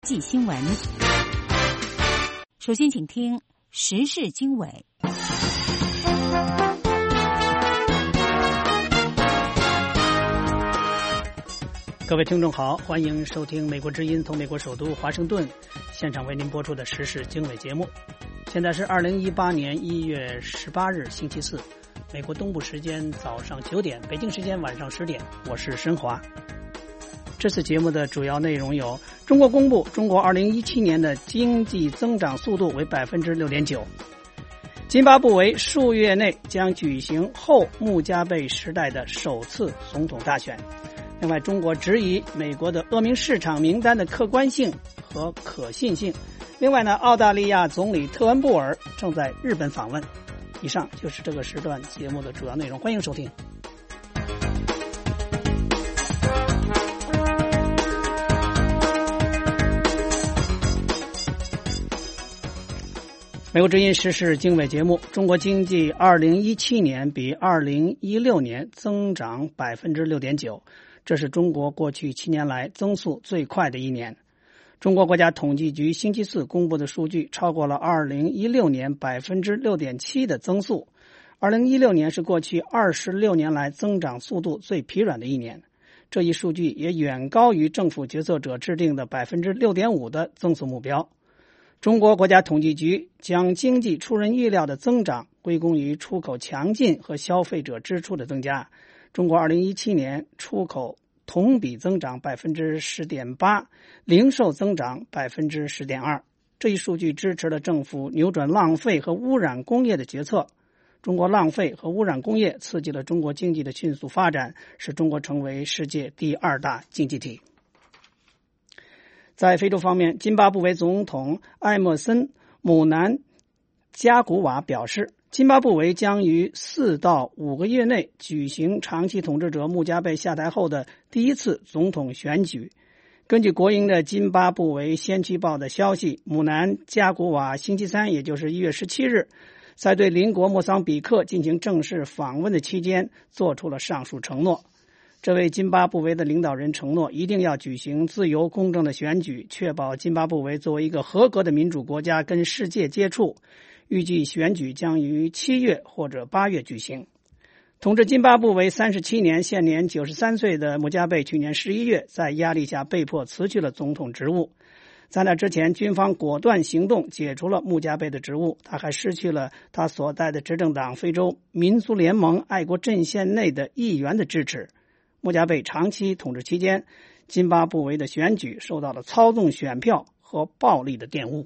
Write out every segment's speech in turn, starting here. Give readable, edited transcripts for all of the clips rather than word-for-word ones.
记新闻，首先请听时事经纬。 各位听众好，欢迎收听美国之音从美国首都华盛顿现场为您播出的时事经纬节目。现在是2018年1月18日星期四，美国东部时间早上9点，北京时间晚上10点，我是申华。这次节目的主要内容有：中国公布中国2017年的经济增长速度为 6.9%， 津巴布韦数月内将举行后穆加贝时代的首次总统大选。另外，中国质疑美国的恶名市场名单的客观性和可信性。另外呢，澳大利亚总理特恩布尔正在日本访问。以上就是这个时段节目的主要内容，欢迎收听。美国之音时事经纬节目，中国经济2017年比2016年增长 6.9%， 这是中国过去7年来增速最快的一年。中国国家统计局星期四公布的数据超过了2016年 6.7% 的增速。2016年是过去26年来增长速度最疲软的一年，这一数据也远高于政府决策者制定的 6.5% 的增速目标。中国国家统计局将经济出人意料的增长归功于出口强劲和消费者支出的增加。中国2017年出口同比增长 10.8%， 零售增长 10.2%。 这一数据支持了政府扭转浪费和污染工业的决策。中国浪费和污染工业刺激了中国经济的迅速发展，使中国成为世界第2大经济体。在非洲方面，津巴布韦总统艾默森·姆南加古瓦表示，津巴布韦将于4到5个月内举行长期统治者穆加贝下台后的第一次总统选举。根据国营的津巴布韦先驱报的消息，姆南加古瓦星期三，也就是1月17日，在对邻国莫桑比克进行正式访问的期间做出了上述承诺。这位津巴布韦的领导人承诺一定要举行自由公正的选举，确保津巴布韦作为一个合格的民主国家跟世界接触。预计选举将于7月或者8月举行。统治津巴布韦37年，现年93岁的穆加贝去年11月在压力下被迫辞去了总统职务。在那之前，军方果断行动解除了穆加贝的职务，他还失去了他所在的执政党非洲民族联盟爱国阵线内的议员的支持。穆加贝长期统治期间，津巴布韦的选举受到了操纵选票和暴力的玷污。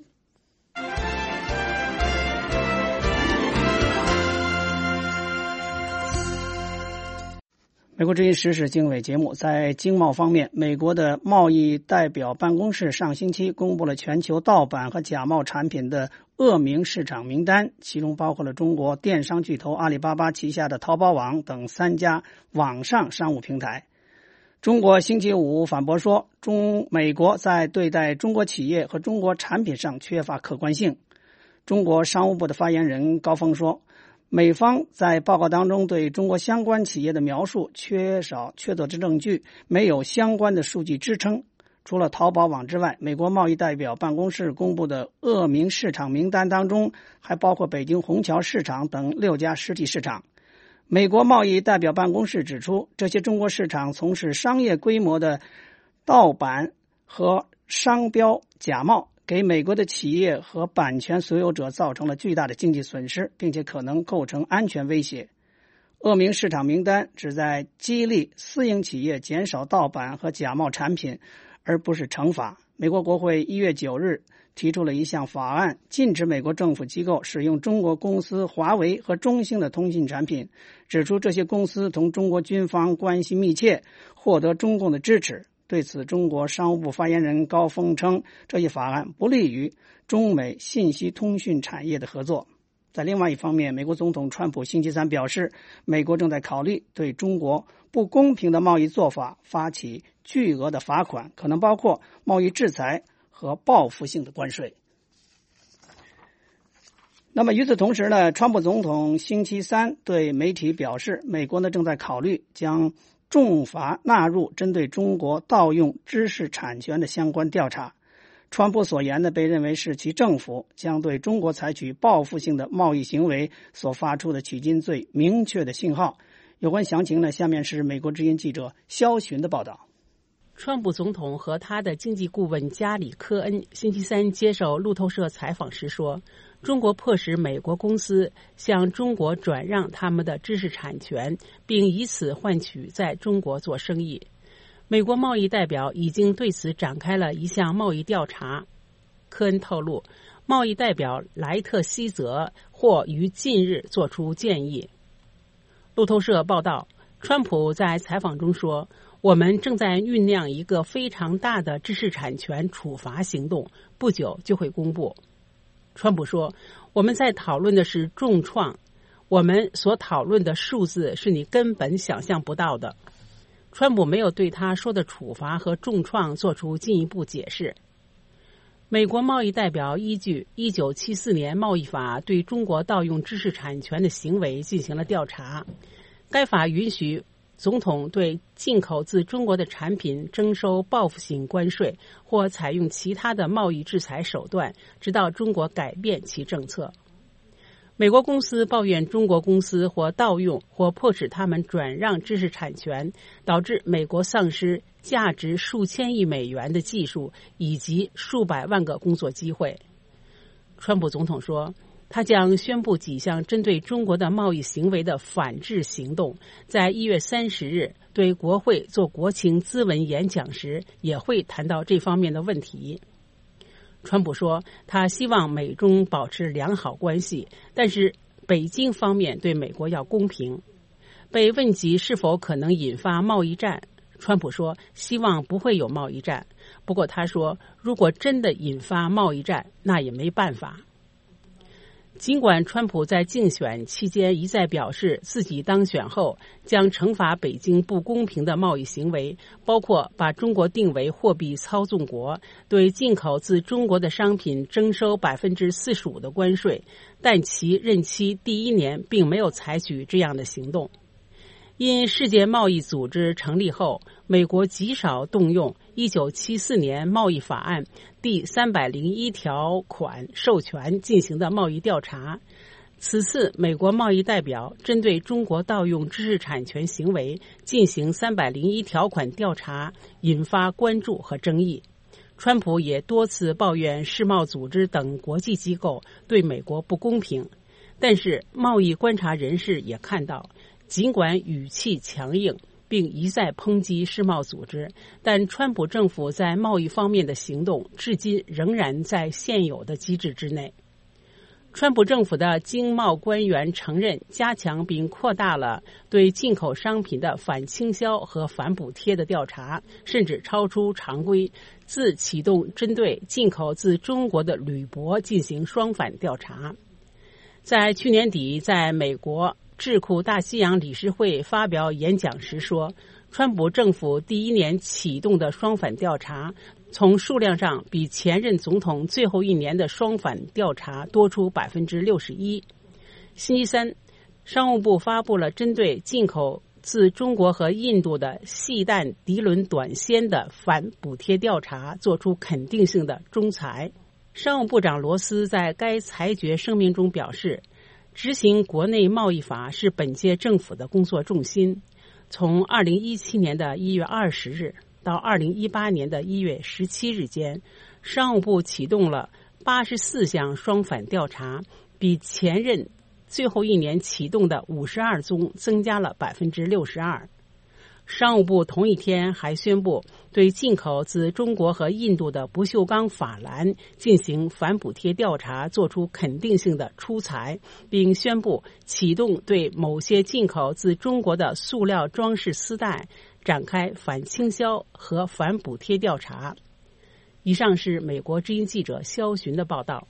美国之音时事经纬节目，在经贸方面，美国的贸易代表办公室上星期公布了全球盗版和假冒产品的恶名市场名单，其中包括了中国电商巨头阿里巴巴旗下的淘宝网等3家网上商务平台。中国星期五反驳说，美国在对待中国企业和中国产品上缺乏客观性。中国商务部的发言人高峰说，美方在报告当中对中国相关企业的描述缺少确凿之证据，没有相关的数据支撑。除了淘宝网之外，美国贸易代表办公室公布的恶名市场名单当中还包括北京虹桥市场等6家实体市场。美国贸易代表办公室指出，这些中国市场从事商业规模的盗版和商标假冒，给美国的企业和版权所有者造成了巨大的经济损失，并且可能构成安全威胁。恶名市场名单旨在激励私营企业减少盗版和假冒产品，而不是惩罚。美国国会1月9日提出了一项法案，禁止美国政府机构使用中国公司华为和中兴的通信产品，指出这些公司同中国军方关系密切，获得中共的支持。对此，中国商务部发言人高峰称，这一法案不利于中美信息通讯产业的合作。在另外一方面，美国总统川普星期三表示，美国正在考虑对中国不公平的贸易做法发起巨额的罚款，可能包括贸易制裁和报复性的关税。那么与此同时呢，川普总统星期三对媒体表示，美国呢正在考虑将重罚纳入针对中国盗用知识产权的相关调查。 川普所言呢，被认为是其政府将对中国采取报复性的贸易行为所发出的取经最明确的信号。有关详情呢，下面是美国之音记者肖寻的报道。 川普总统和他的经济顾问加里·科恩星期三接受路透社采访时说，中国迫使美国公司向中国转让他们的知识产权，并以此换取在中国做生意。美国贸易代表已经对此展开了一项贸易调查。科恩透露，贸易代表莱特希泽或于近日作出建议。路透社报道，川普在采访中说，我们正在酝酿一个非常大的知识产权处罚行动，不久就会公布。川普说，我们在讨论的是重创，我们所讨论的数字是你根本想象不到的。川普没有对他说的处罚和重创做出进一步解释。美国贸易代表依据1974年贸易法对中国盗用知识产权的行为进行了调查。该法允许总统对进口自中国的产品征收报复性关税，或采用其他的贸易制裁手段，直到中国改变其政策。美国公司抱怨中国公司或盗用或迫使他们转让知识产权，导致美国丧失价值数千亿美元的技术以及数百万个工作机会。川普总统说，他将宣布几项针对中国的贸易行为的反制行动，在1月30日对国会做国情咨文演讲时也会谈到这方面的问题。川普说，他希望美中保持良好关系，但是北京方面对美国要公平。被问及是否可能引发贸易战，川普说希望不会有贸易战，不过他说如果真的引发贸易战，那也没办法。尽管川普在竞选期间一再表示自己当选后将惩罚北京不公平的贸易行为，包括把中国定为货币操纵国，对进口自中国的商品征收45%的关税，但其任期第1年并没有采取这样的行动。因世界贸易组织成立后，美国极少动用1974年贸易法案第301条款授权进行的贸易调查。此次美国贸易代表针对中国盗用知识产权行为进行301条款调查，引发关注和争议。川普也多次抱怨世贸组织等国际机构对美国不公平，但是贸易观察人士也看到，尽管语气强硬并一再抨击世贸组织，但川普政府在贸易方面的行动至今仍然在现有的机制之内。川普政府的经贸官员承认加强并扩大了对进口商品的反倾销和反补贴的调查，甚至超出常规，自启动针对进口自中国的铝箔进行双反调查。在去年底，在美国智库大西洋理事会发表演讲时说，川普政府第1年启动的双反调查从数量上比前任总统最后1年的双反调查多出61%。星期三，商务部发布了针对进口自中国和印度的细弹涤纶短纤的反补贴调查做出肯定性的仲裁。商务部长罗斯在该裁决声明中表示，执行国内贸易法是本届政府的工作重心。从2017年的1月20日到2018年的1月17日间，商务部启动了84项双反调查，比前任最后1年启动的52宗增加了62%。商务部同一天还宣布对进口自中国和印度的不锈钢法兰进行反补贴调查做出肯定性的出裁，并宣布启动对某些进口自中国的塑料装饰丝带展开反倾销和反补贴调查。以上是美国之音记者肖寻的报道。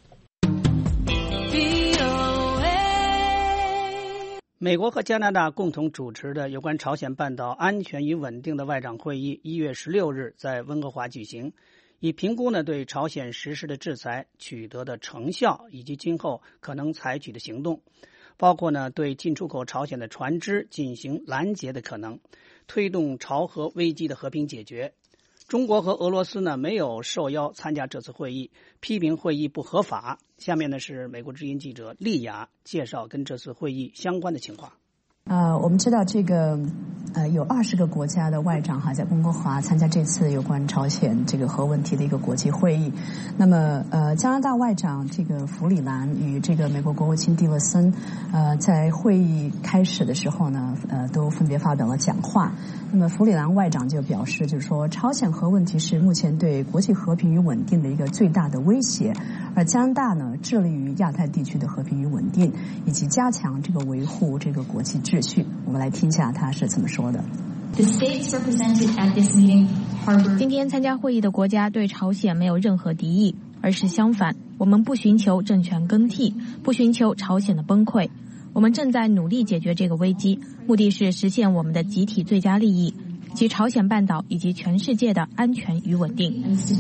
美国和加拿大共同主持的有关朝鲜半岛安全与稳定的外长会议1月16日在温哥华举行，以评估对朝鲜实施的制裁取得的成效以及今后可能采取的行动，包括对进出口朝鲜的船只进行拦截的可能，推动朝核危机的和平解决。 中国和俄罗斯呢没有受邀参加这次会议，批评会议不合法。下面呢是美国之音记者丽雅介绍跟这次会议相关的情况。 我们知道这个有20个国家的外长在温哥华参加这次有关朝鲜这个核问题的一个国际会议。那么加拿大外长这个弗里兰与这个美国国务卿蒂勒森在会议开始的时候呢都分别发表了讲话。那么弗里兰外长就表示，就是说朝鲜核问题是目前对国际和平与稳定的一个最大的威胁，而加拿大呢致力于亚太地区的和平与稳定，以及加强这个维护这个国际秩序。我们来听一下他是怎么说的。 今天参加会议的国家对朝鲜没有任何敌意，而是相反，我们不寻求政权更替，不寻求朝鲜的崩溃。我们正在努力解决这个危机，目的是实现我们的集体最佳利益，及朝鲜半岛以及全世界的安全与稳定。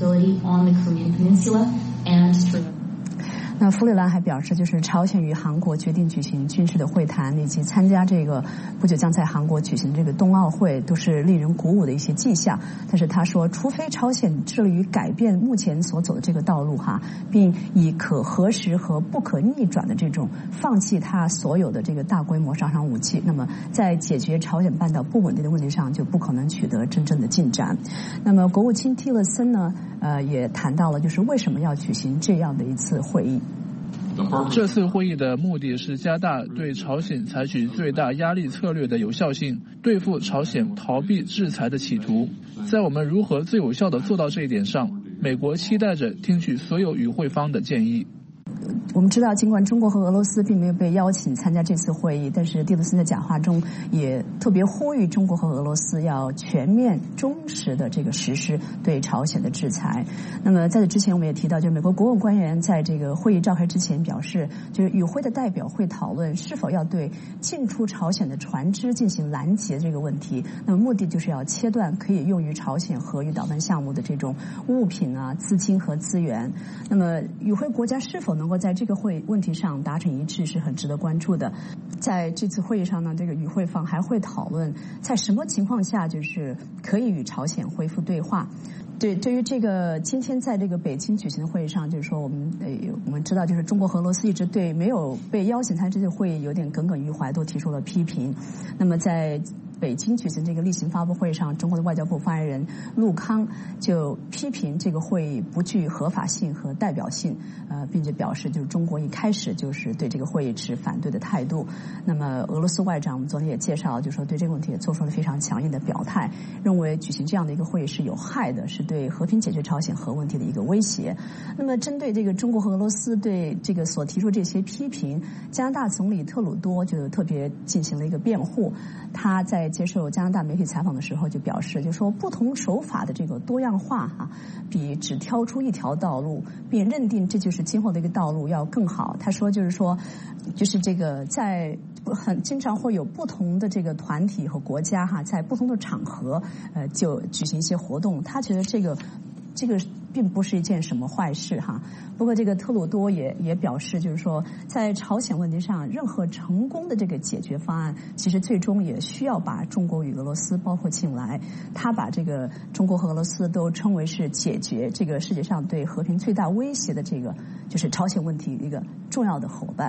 那弗里兰还表示，就是朝鲜与韩国决定举行军事的会谈，以及参加这个不久将在韩国举行这个冬奥会，都是令人鼓舞的一些迹象。但是他说，除非朝鲜致力于改变目前所走的这个道路并以可核实和不可逆转的这种放弃他所有的这个大规模杀伤武器，那么在解决朝鲜半岛不稳定的问题上就不可能取得真正的进展。那么国务卿蒂勒森呢也谈到了就是为什么要举行这样的一次会议。 这次会议的目的是加大对朝鲜采取最大压力策略的有效性，对付朝鲜逃避制裁的企图。在我们如何最有效地做到这一点上，美国期待着听取所有与会方的建议。 我们知道，尽管中国和俄罗斯并没有被邀请参加这次会议，但是蒂勒森的讲话中也特别呼吁中国和俄罗斯要全面忠实的这个实施对朝鲜的制裁。那么在这之前我们也提到，就是美国国务官员在这个会议召开之前表示，就是与会的代表会讨论是否要对进出朝鲜的船只进行拦截这个问题。那么目的就是要切断可以用于朝鲜核与导弹项目的这种物品资金和资源。那么与会国家是否能够在这个问题上达成一致是很值得关注的。在这次会议上呢，这个与会方还会讨论在什么情况下就是可以与朝鲜恢复对话。对于这个今天在这个北京举行的会议上，就是说我们知道，就是中国和俄罗斯一直对没有被邀请参加这次会议有点耿耿于怀，都提出了批评。那么在北京举行这个例行发布会上，中国的外交部发言人陆康就批评这个会议不具合法性和代表性，并且表示就是中国一开始就是对这个会议持反对的态度。那么俄罗斯外长我们昨天也介绍，就是说对这个问题也做出了非常强硬的表态，认为举行这样的一个会议是有害的，是对和平解决朝鲜核问题的一个威胁。那么针对这个中国和俄罗斯对这个所提出这些批评，加拿大总理特鲁多就特别进行了一个辩护。他在接受加拿大媒体采访的时候就表示，就说不同手法的这个多样化比只挑出一条道路并认定这就是今后的一个道路要更好。他说就是这个在经常会有不同的这个团体和国家在不同的场合就举行一些活动，他觉得这个并不是一件什么坏事不过这个特鲁多也表示，就是说在朝鲜问题上，任何成功的这个解决方案，其实最终也需要把中国与俄罗斯包括进来。他把这个中国和俄罗斯都称为是解决这个世界上对和平最大威胁的这个就是朝鲜问题一个重要的伙伴。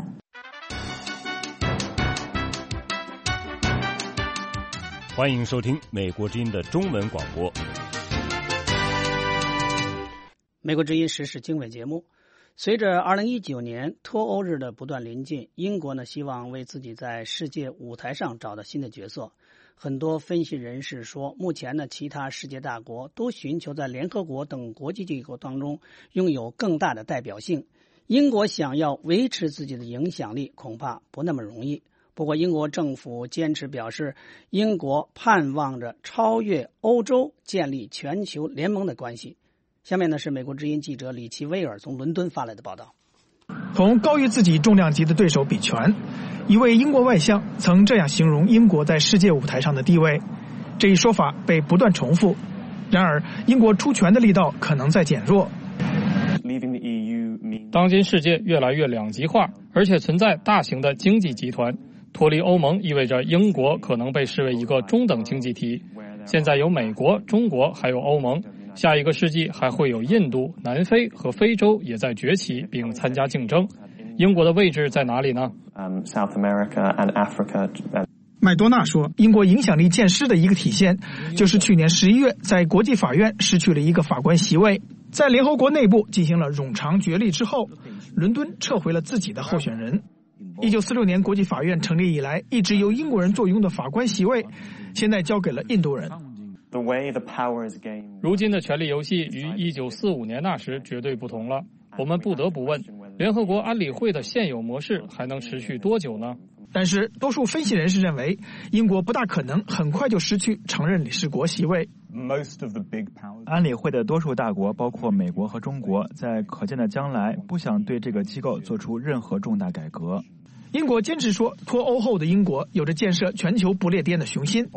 欢迎收听美国之音的中文广播。 美国之音时事经纬节目，随着2019年脱欧日的不断临近，英国希望为自己在世界舞台上找到新的角色。很多分析人士说，目前其他世界大国都寻求在联合国等国际机构当中拥有更大的代表性。英国想要维持自己的影响力，恐怕不那么容易。不过英国政府坚持表示，英国盼望着超越欧洲，建立全球联盟的关系。下面是美国之音记者李奇威尔从伦敦发来的报道。 同高于自己重量级的对手比拳，一位英国外相曾这样形容英国在世界舞台上的地位。这一说法被不断重复，然而英国出拳的力道可能在减弱。 当今世界越来越两极化，而且存在大型的经济集团。脱离欧盟意味着英国可能被视为一个中等经济体。现在有美国、中国还有欧盟， 下一个世纪还会有印度、南非和非洲也在崛起并参加竞争。英国的位置在哪里呢？ South America and Africa. 麦多纳说，英国影响力渐失的一个体现，就是去年11月在国际法院失去了一个法官席位。在联合国内部进行了冗长角力之后，伦敦撤回了自己的候选人。1946年国际法院成立以来，一直由英国人坐拥的法官席位，现在交给了印度人。 如今的权力游戏与1945年那时绝对不同了。我们不得不问，联合国安理会的现有模式还能持续多久呢？ 但是多数分析人士认为，英国不大可能很快就失去常任理事国席位。 安理会的多数大国，包括美国和中国，在可见的将来不想对这个机构做出任何重大改革。 英国坚持说，脱欧后的英国有着建设全球不列颠的雄心。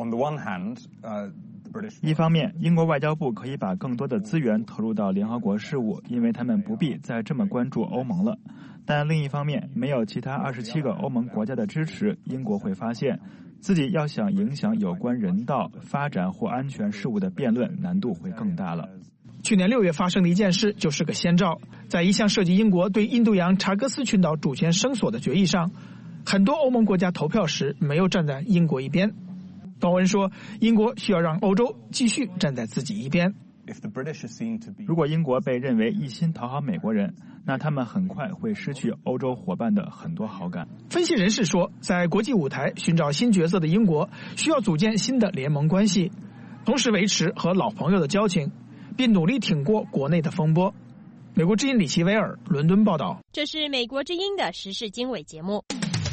一方面，英国外交部可以把更多的资源投入到联合国事务，因为他们不必再这么关注欧盟了。但另一方面，没有其他27个欧盟国家的支持，英国会发现自己要想影响有关人道、发展或安全事务的辩论，难度会更大了。 去年6月发生的一件事就是个先兆，在一项涉及英国对印度洋查戈斯群岛主权声索的决议上，很多欧盟国家投票时没有站在英国一边。高文说，英国需要让欧洲继续站在自己一边。 如果英国被认为一心讨好美国人，那他们很快会失去欧洲伙伴的很多好感。 分析人士说，在国际舞台寻找新角色的英国需要组建新的联盟关系，同时维持和老朋友的交情，并努力挺过国内的风波。美国之音李奇维尔伦敦报道。 这是美国之音的时事经纬节目。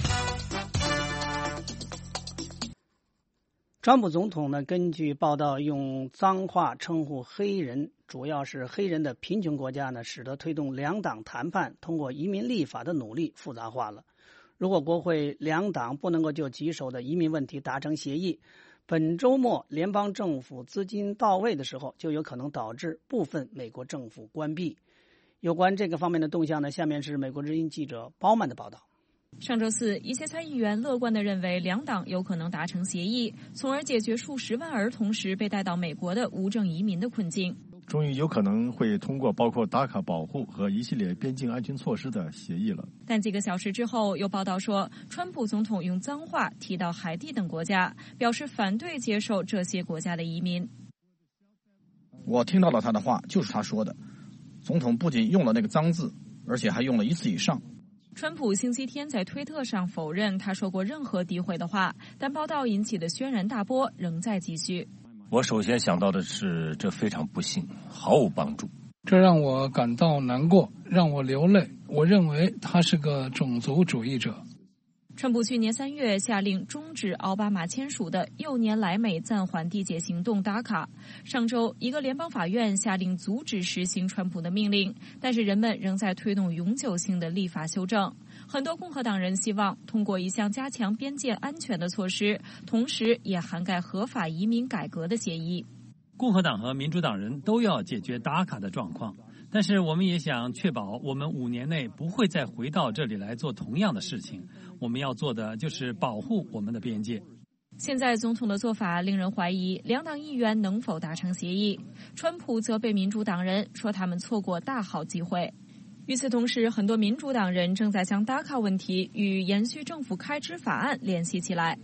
川普总统呢，根据报道用脏话称呼黑人，主要是黑人的贫穷国家呢，使得推动两党谈判通过移民立法的努力复杂化了。如果国会两党不能够就棘手的移民问题达成协议，本周末联邦政府资金到位的时候，就有可能导致部分美国政府关闭。有关这个方面的动向呢，下面是美国之音记者包曼的报道。 上周四，一些参议员乐观地认为两党有可能达成协议，从而解决数十万儿童时被带到美国的无证移民的困境。 终于有可能会通过包括达卡保护和一系列边境安全措施的协议了。 但几个小时之后，有报道说，川普总统用脏话提到海地等国家，表示反对接受这些国家的移民。 我听到了他的话，就是他说的。总统不仅用了那个脏字，而且还用了1次以上。 川普星期天在推特上否认他说过任何诋毁的话，但报道引起的轩然大波仍在继续。 我首先想到的是，这非常不幸，毫无帮助。 这让我感到难过，让我流泪。我认为他是个种族主义者。 川普去年3月下令终止奥巴马签署的6年来美暂缓缔结行动达卡。上周，一个联邦法院下令阻止实行川普的命令，但是人们仍在推动永久性的立法修正。很多共和党人希望通过一项加强边界安全的措施，同时也涵盖合法移民改革的协议。 共和党和民主党人都要解决达卡的状况，但是我们也想确保我们5年内不会再回到这里来做同样的事情。我们要做的就是保护我们的边界。 现在总统的做法令人怀疑两党议员能否达成协议。川普责备民主党人，说他们错过大好机会。与此同时，很多民主党人正在将达卡问题与延续政府开支法案联系起来。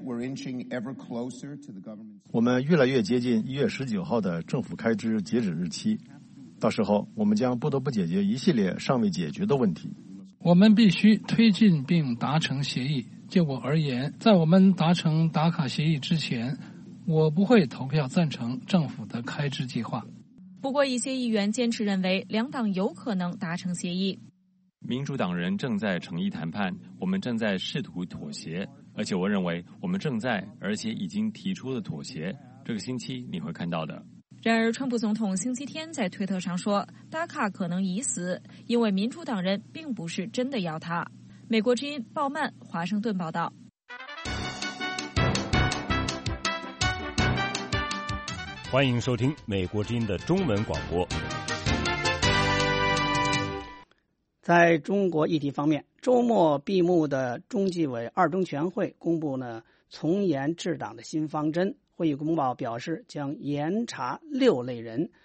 我们越来越接近1月19号的政府开支截止日期，到时候我们将不得不解决一系列尚未解决的问题。 我们必须推进并达成协议。就我而言，在我们达成达卡协议之前，我不会投票赞成政府的开支计划。 不过，一些议员坚持认为两党有可能达成协议。 民主党人正在诚意谈判，我们正在试图妥协，而且我认为我们正在，而且已经提出了妥协。这个星期你会看到的。 然而，川普总统星期天在推特上说，达卡可能已死，因为民主党人并不是真的要他。美国之音鲍曼华盛顿报道。 欢迎收听美国之音的中文广播。 在中国议题方面，周末闭幕的中纪委二中全会公布了从严治党的新方针。会议公报表示，将严查6类人，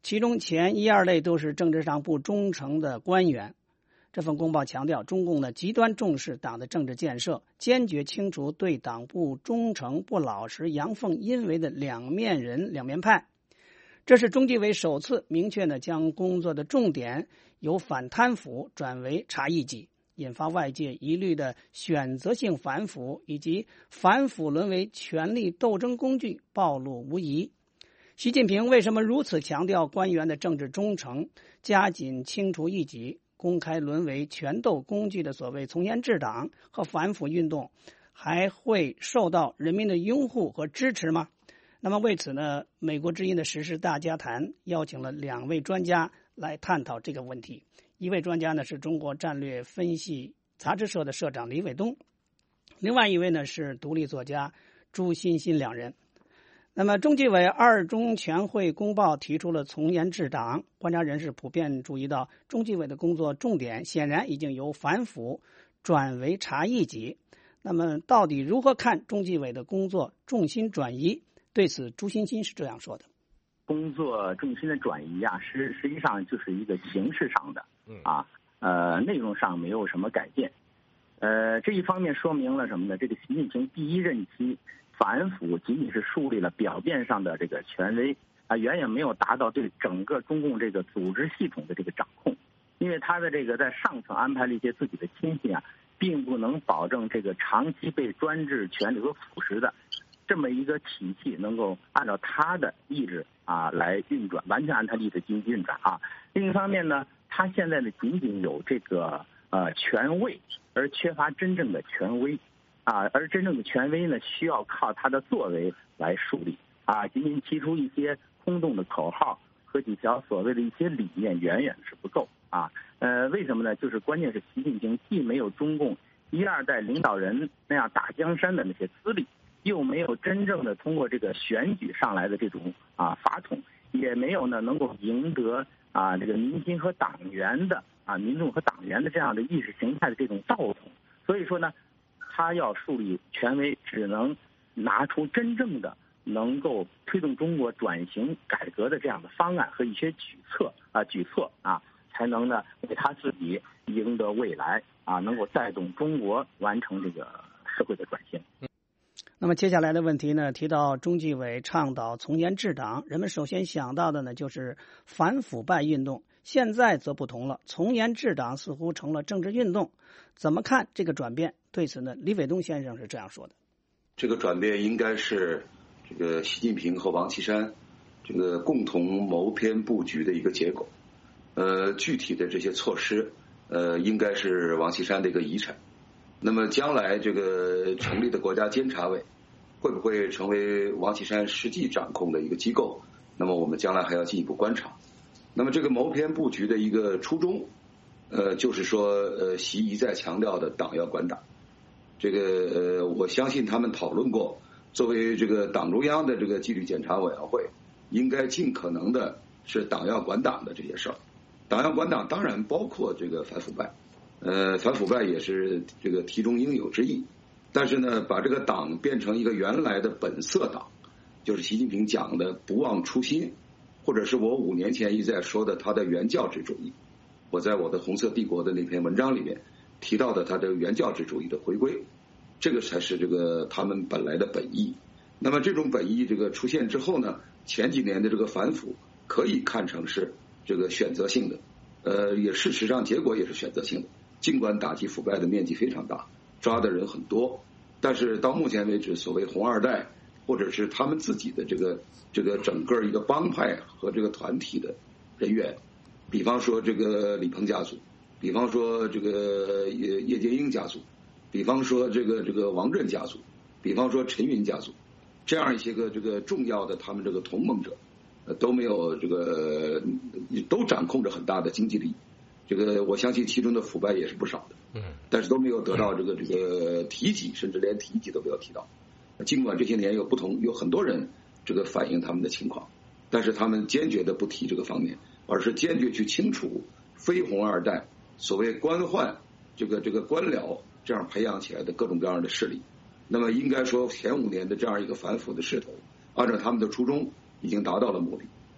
其中前1、2类都是政治上不忠诚的官员。这份公报强调，中共呢极端重视党的政治建设，坚决清除对党不忠诚、不老实、阳奉阴违的两面人、两面派。这是中纪委首次明确地将工作的重点由反贪腐转为查异己，引发外界疑虑的选择性反腐以及反腐沦为权力斗争工具暴露无遗。习近平为什么如此强调官员的政治忠诚，加紧清除异己，公开沦为权斗工具的所谓从严治党和反腐运动还会受到人民的拥护和支持吗？那么为此呢，美国之音的时事大家谈邀请了2位专家来探讨这个问题。一位专家呢是中国战略分析杂志社的社长李伟东，另外一位呢是独立作家朱欣欣两人。那么中纪委2中全会公报提出了从严治党，观察人士普遍注意到，中纪委的工作重点显然已经由反腐转为查异己。那么到底如何看中纪委的工作重心转移？对此，朱欣欣是这样说的： 工作重心的转移啊，实际上就是一个形式上的内容上没有什么改变。这一方面说明了什么呢？这个习近平第1任期反腐仅仅是树立了表面上的这个权威远远没有达到对整个中共这个组织系统的这个掌控，因为他的这个在上层安排了一些自己的亲信并不能保证这个长期被专制权力所腐蚀的这么一个体系能够按照他的意志来运转，完全按他的意志进行运转另一方面呢，他现在呢仅仅有这个权位，而缺乏真正的权威而真正的权威呢，需要靠他的作为来树立仅仅提出一些空洞的口号和几条所谓的一些理念，远远是不够为什么呢？就是关键是习近平既没有中共1、2代领导人那样打江山的那些资历，又没有真正的通过这个选举上来的这种法统，也没有呢能够赢得这个民心和党员的民众和党员的这样的意识形态的这种道统。所以说呢，他要树立权威，只能拿出真正的能够推动中国转型改革的这样的方案和一些举措才能呢为他自己赢得未来能够带动中国完成这个社会的转型。 那么接下来的问题呢，提到中纪委倡导从严治党，人们首先想到的呢就是反腐败运动。现在则不同了，从严治党似乎成了政治运动。怎么看这个转变？对此呢，李伟东先生是这样说的： 这个转变应该是这个习近平和王岐山这个共同谋篇布局的一个结果。具体的这些措施应该是王岐山的一个遗产。那么将来这个成立的国家监察委会不会成为王岐山实际掌控的一个机构？那么我们将来还要进一步观察。那么这个谋篇布局的一个初衷，就是说习一再强调的党要管党。这个我相信他们讨论过，作为这个党中央的这个纪律检查委员会，应该尽可能的是党要管党的这些事儿。党要管党当然包括这个反腐败。反腐败也是这个题中应有之义，但是呢，把这个党变成一个原来的本色党，就是习近平讲的不忘初心，或者是我5年前一再说的他的原教旨主义。我在我的红色帝国的那篇文章里面提到的他的原教旨主义的回归，这个才是这个他们本来的本意。那么这种本意这个出现之后呢，前几年的这个反腐可以看成是这个选择性的，也事实上结果也是选择性的。尽管打击腐败的面积非常大，抓的人很多，但是到目前为止，所谓红二代或者是他们自己的这个整个一个帮派和这个团体的人员，比方说这个李鹏家族，比方说这个叶剑英家族，比方说这个王震家族，比方说陈云家族，这样一些个这个重要的他们这个同盟者，都没有这个都掌控着很大的经济利益。这个我相信其中的腐败也是不少的，但是都没有得到这个提及，甚至连提及都没有提到。尽管这些年有很多人这个反映他们的情况，但是他们坚决的不提这个方面，而是坚决去清除非红二代所谓官宦这个官僚这样培养起来的各种各样的势力。那么应该说前5年的这样一个反腐的势头，按照他们的初衷已经达到了目的。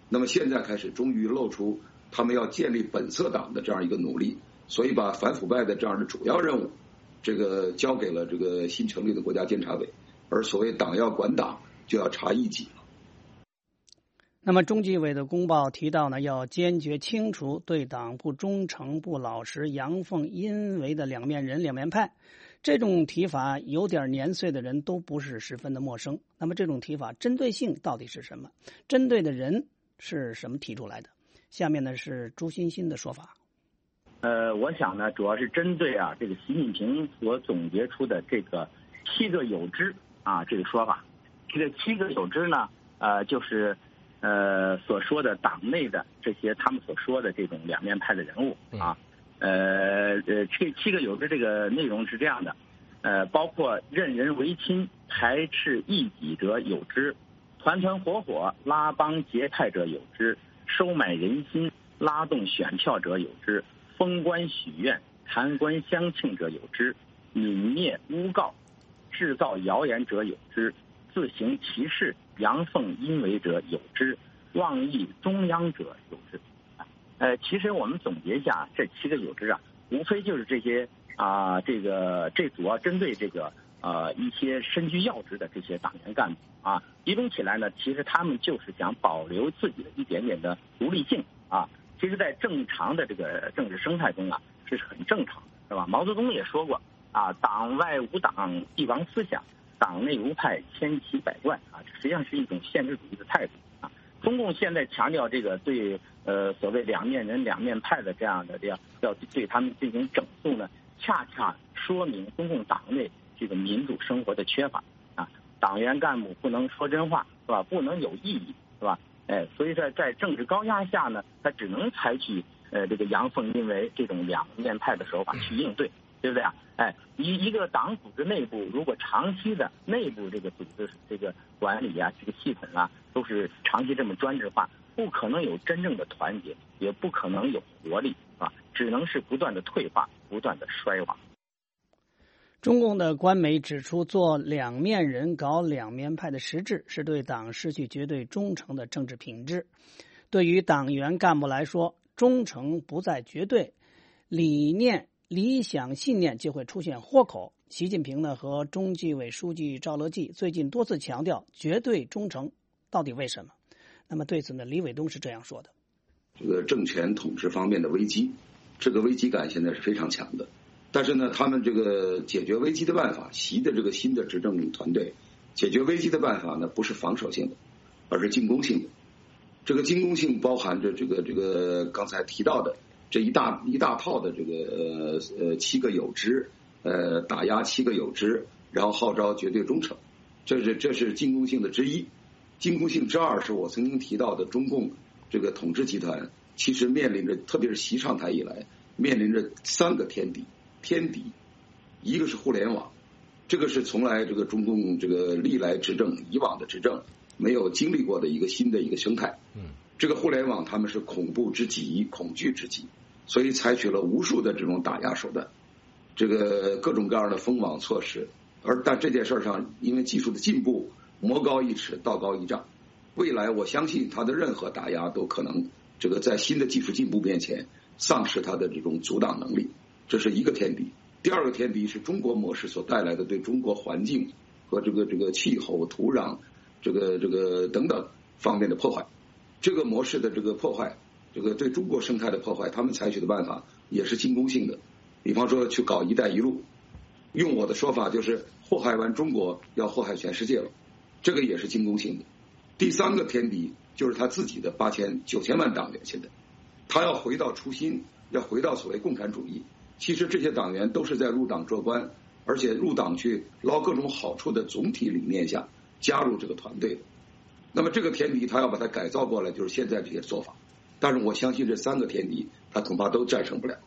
那么现在开始终于露出他们要建立本色党的这样一个努力，所以把反腐败的这样的主要任务这个交给了这个新成立的国家监察委，而所谓党要管党就要查异己了。 那么中纪委的公报提到呢，要坚决清除对党不忠诚、不老实、阳奉阴违的两面人、两面派。这种提法有点年岁的人都不是十分的陌生。那么这种提法针对性到底是什么？针对的人是什么提出来的？下面呢是朱欣欣的说法。 我想呢，主要是针对这个习近平所总结出的这个7个有之这个说法。这个7个有之呢，就是所说的党内的这些他们所说的这种两面派的人物啊。这7个有之这个内容是这样的，包括任人唯亲、排斥异己者有之，团团伙伙拉帮结派者有之，收买人心、拉动选票者有之，封官许愿、弹官相庆者有之，泯灭诬告、制造谣言者有之，自行其事、阳奉阴违者有之，妄议中央者有之。其实我们总结一下这7个有之无非就是这些这主要针对这个一些身居要职的这些党员干部集中起来呢，其实他们就是想保留自己的一点点的独立性其实在正常的这个政治生态中这是很正常的，是吧？毛泽东也说过党外无党，帝王思想；党内无派，千奇百怪这实际上是一种现实主义的态度中共现在强调这个对所谓两面人、两面派的这样的要对他们进行整肃呢，恰恰说明中共党内这个民主生活的缺乏党员干部不能说真话，是吧？不能有意义，是吧？所以在政治高压下呢，他只能采取这个阳奉阴违这种两面派的手法去应对，对不对一个党组织内部如果长期的内部这个组织这个管理这个系统都是长期这么专制化，不可能有真正的团结，也不可能有活力只能是不断的退化，不断的衰亡。 中共的官媒指出，做两面人、搞两面派的实质是对党失去绝对忠诚的政治品质。对于党员干部来说，忠诚不再绝对，理想信念就会出现豁口。习近平呢和中纪委书记赵乐际最近多次强调绝对忠诚，到底为什么？那么对此呢，李伟东是这样说的： 这个政权统治方面的危机，这个危机感现在是非常强的。但是呢，他们这个解决危机的办法，习的这个新的执政团队解决危机的办法呢，不是防守性的，而是进攻性的。这个进攻性包含着这个刚才提到的这一大套的这个7个有之，打压7个有之，然后号召绝对忠诚，这是进攻性的之一。进攻性之二是我曾经提到的中共这个统治集团其实面临着，特别是习上台以来面临着3个天敌。一个是互联网，这个是从来这个中共这个历来执政以往的执政没有经历过的一个新的一个生态。这个互联网他们是恐怖之极、恐惧之极，所以采取了无数的这种打压手段，这个各种各样的封网措施。但这件事上，因为技术的进步，魔高一尺，道高一丈，未来我相信它的任何打压都可能这个在新的技术进步面前丧失它的这种阻挡能力。这是一个天敌。第二个天敌是中国模式所带来的对中国环境和这个气候、土壤、这个等等方面的破坏。这个模式的这个破坏，这个对中国生态的破坏，他们采取的办法也是进攻性的。比方说去搞“一带一路”，用我的说法就是祸害完中国，要祸害全世界了，这个也是进攻性的。第3个天敌就是他自己的9千万党员，现在他要回到初心，要回到所谓共产主义。其实这些党员都是在入党做官，而且入党去捞各种好处的总体理念下加入这个团队。那么这个天敌他要把它改造过来，就是现在这些做法。但是我相信这3个天敌他恐怕都战胜不了。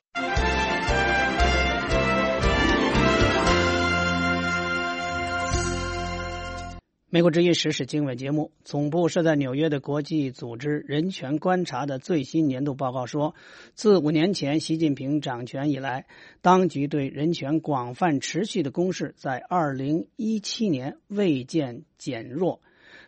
美国之音时事经纬节目总部设在纽约的国际组织人权观察的最新年度报告说，自5年前习近平掌权以来，当局对人权广泛持续的攻势在2017年未见减弱。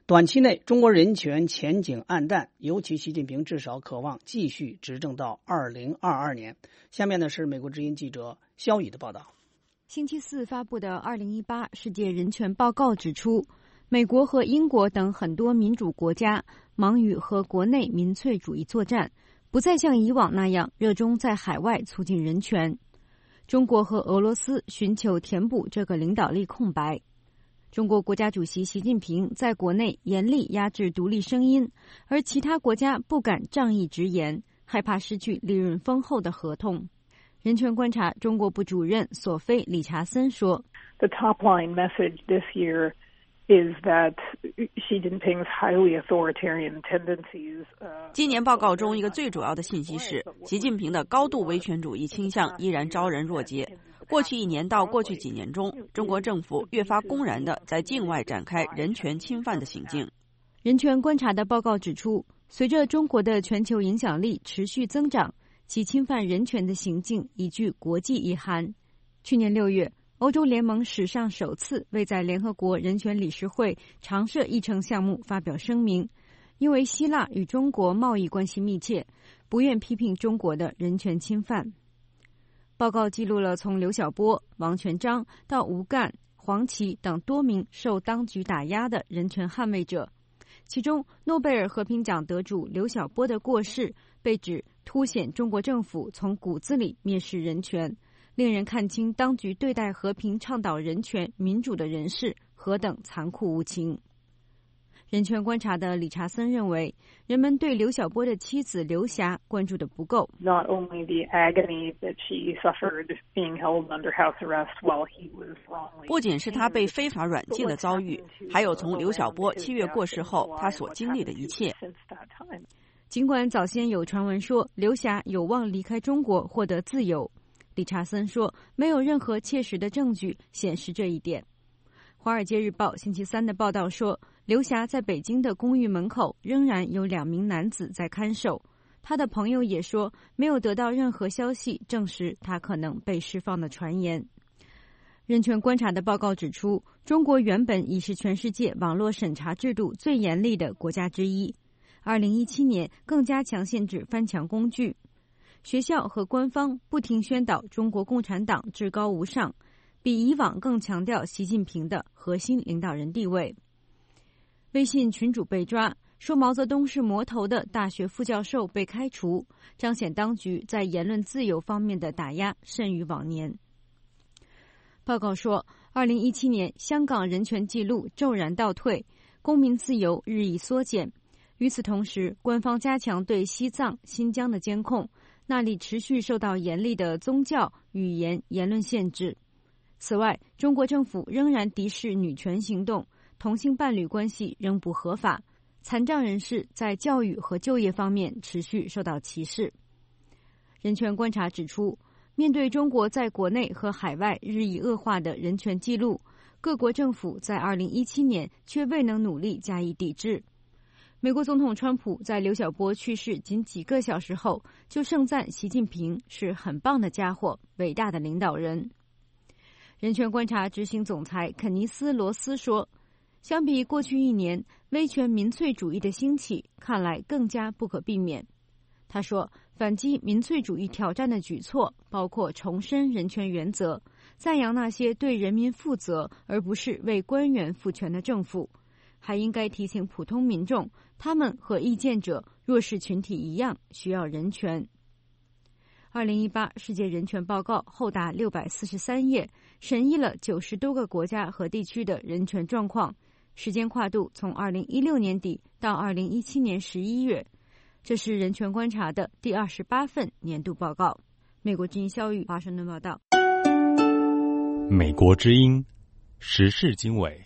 短期内，中国人权前景暗淡，尤其习近平至少渴望继续执政到2022年。下面呢是美国之音记者肖宇的报道。 星期四发布的2018世界人权报告指出，美国和英国等很多民主国家忙于和国内民粹主义作战，不再像以往那样热衷在海外促进人权。中国和俄罗斯寻求填补这个领导力空白。中国国家主席习近平在国内严厉压制独立声音，而其他国家不敢仗义直言，害怕失去利润丰厚的合同。人权观察中国部主任索菲·理查森说 ：“The top line message this year is that Xi Jinping's highly authoritarian tendencies。” 今年报告中一个最主要的信息是，习近平的高度威权主义倾向依然招人若揭。过去1年到过去几年中，中国政府越发公然地在境外展开人权侵犯的行径。 人权观察的报告指出，随着中国的全球影响力持续增长，其侵犯人权的行径已具国际意涵。去年6月，欧洲联盟史上首次为在联合国人权理事会常设议程项目发表声明，因为希腊与中国贸易关系密切，不愿批评中国的人权侵犯。报告记录了从刘晓波、王全璋到吴干、黄琦等多名受当局打压的人权捍卫者，其中诺贝尔和平奖得主刘晓波的过世被指凸显中国政府从骨子里蔑视人权，令人看清当局对待和平倡导人权民主的人士何等残酷无情。人权观察的理查森认为，人们对刘晓波的妻子刘霞关注的不够。 Not only the agony that she suffered being held under house arrest while he was wrongly。 不仅是他被非法软禁的遭遇，还有从刘晓波7月过世后他所经历的一切。 尽管早先有传闻说刘霞有望离开中国获得自由，理查森说没有任何切实的证据显示这一点。华尔街日报星期三的报道说，刘霞在北京的公寓门口仍然有2名男子在看守，他的朋友也说没有得到任何消息证实他可能被释放的传言。人权观察的报告指出，中国原本已是全世界网络审查制度最严厉的国家之一，2017年更加强限制翻墙工具。学校和官方不停宣导中国共产党至高无上，比以往更强调习近平的核心领导人地位。微信群主被抓，说毛泽东是魔头的大学副教授被开除，彰显当局在言论自由方面的打压甚于往年。报告说，2017年香港人权记录骤然倒退，公民自由日益缩减。与此同时，官方加强对西藏、新疆的监控，那里持续受到严厉的宗教、语言、言论限制。此外，中国政府仍然敌视女权行动，同性伴侣关系仍不合法，残障人士在教育和就业方面持续受到歧视。人权观察指出，面对中国在国内和海外日益恶化的人权记录，各国政府在2017年却未能努力加以抵制。美国总统川普在刘晓波去世仅几个小时后就盛赞习近平是很棒的家伙，伟大的领导人。人权观察执行总裁肯尼斯·罗斯说，相比过去1年，威权民粹主义的兴起看来更加不可避免。他说，反击民粹主义挑战的举措包括重申人权原则，赞扬那些对人民负责而不是为官员赋权的政府，还应该提醒普通民众，他们和意见者、弱势群体一样需要人权。2018世界人权报告厚达643页，审议了90多个国家和地区的人权状况，时间跨度从2016年底到2017年11月。这是人权观察的第28份年度报告。美国之音肖宇华盛顿报道。 美国之音时事经纬。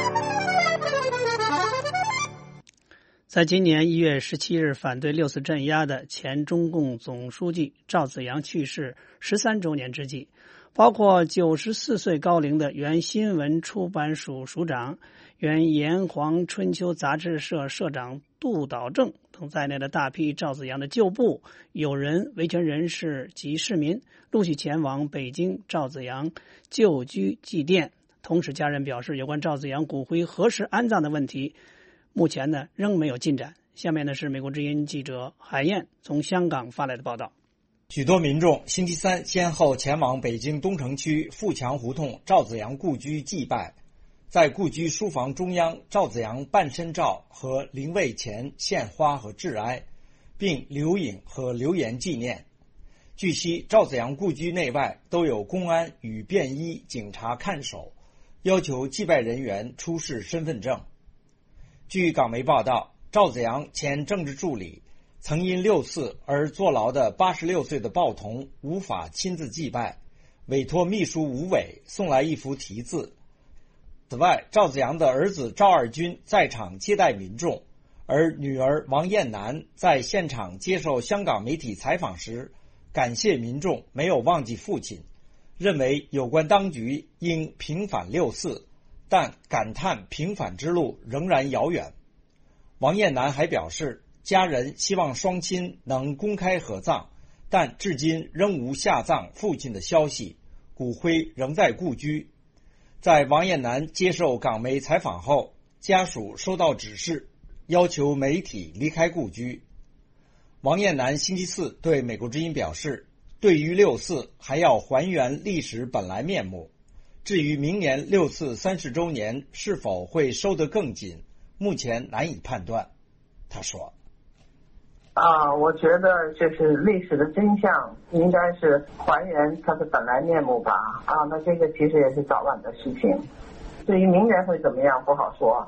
在今年1月17日反对6次镇压的前中共总书记赵紫阳去世13周年之际，包括94岁高龄的原新闻出版署署长、原炎黄春秋杂志社社长杜导正等在内的大批赵紫阳的旧部、友人、维权人士及市民陆续前往北京赵紫阳旧居祭奠。同时，家人表示，有关赵紫阳骨灰何时安葬的问题， 目前呢仍没有进展。下面呢是美国之音记者海燕从香港发来的报道。 许多民众星期三先后前往北京东城区富强胡同赵子阳故居祭拜，在故居书房中央赵子阳半身照和灵位前献花和致哀，并留影和留言纪念。据悉，赵子阳故居内外都有公安与便衣警察看守，要求祭拜人员出示身份证。据港媒报道，赵子阳前政治助理曾因6次而坐牢的86岁的鲍同无法亲自祭拜，委托秘书吴伟送来一幅题字。此外，赵子阳的儿子赵二军在场接待民众，而女儿王艳楠在现场接受香港媒体采访时感谢民众没有忘记父亲，认为有关当局应平反6四，但感叹平反之路仍然遥远。王艳楠还表示，家人希望双亲能公开合葬，但至今仍无下葬父亲的消息，骨灰仍在故居。在王艳楠接受港媒采访后，家属收到指示，要求媒体离开故居。王艳楠星期四对美国之音表示，对于6四还要还原历史本来面目，至于明年6四30周年是否会收得更紧，目前难以判断。他说我觉得就是历史的真相应该是还原它的本来面目吧。那这个其实也是早晚的事情，至于明年会怎么样不好说。